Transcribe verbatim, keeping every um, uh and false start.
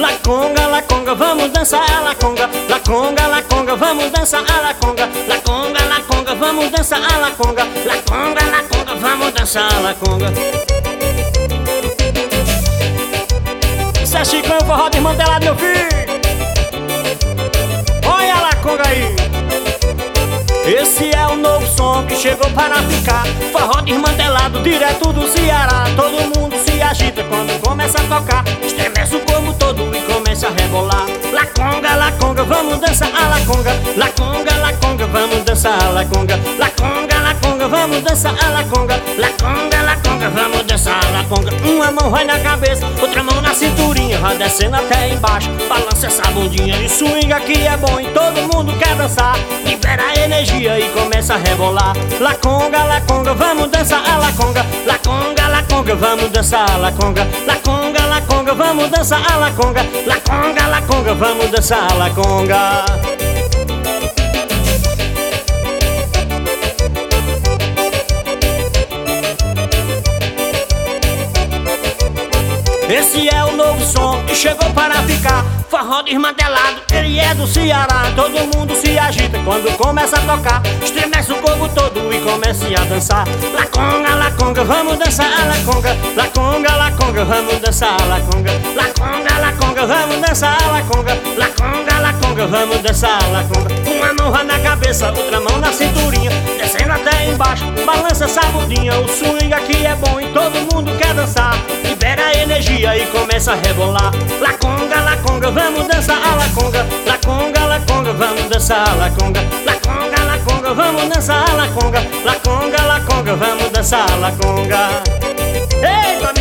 La conga, la conga, vamos dançar a la conga. La conga, la conga, vamos dançar a la conga. La conga, la conga, vamos dançar a la conga. La conga, la conga, vamos dançar a la conga. Isso é Chicão, forró desmantelado, meu filho. Olha a la conga aí. Esse é o novo som que chegou para ficar. Forró desmantelado direto do Ceará. Todo mundo se agita quando começa a tocar. Estremece o corpo todo e começa a rebolar. La conga, la conga, vamos dançar a la conga. La conga, la conga, vamos dançar a la conga. La conga, la conga, vamos dançar a la conga. La conga, la conga, vamos dançar a la conga. Uma mão vai na cabeça, outra mão na cinturinha, vai descendo até embaixo. Balança essa bundinha e swing aqui é bom e todo mundo quer dançar. Libera a energia e começa a rebolar. La conga, la conga, vamos dançar a la conga. La conga, la conga, vamos dançar a la conga. La conga, la conga, vamos dançar a la conga. La conga, la conga, vamos dançar a la conga. Esse é o novo som que chegou para ficar. Forró desmantelado, ele é do Ceará. Todo mundo se agita quando começa a tocar. Estremece o corpo todo e começa a dançar. La conga, la conga, vamos dançar a la conga. La conga, la conga, vamos dançar a la conga. La conga, la conga, vamos dançar a la conga. La conga, la conga, vamos dançar a la conga. Uma mão vai na cabeça, outra mão na cinturinha, descendo até embaixo, balança essa bundinha. O swing aqui é bom e todo mundo quer dançar. Libera a energia e começa a rebolar. La conga, la conga, vamos dançar a la conga. La conga, la conga, vamos dançar a la conga. La conga, la conga, vamos dançar a la conga. La conga, la conga, vamos dançar a la conga. Eita,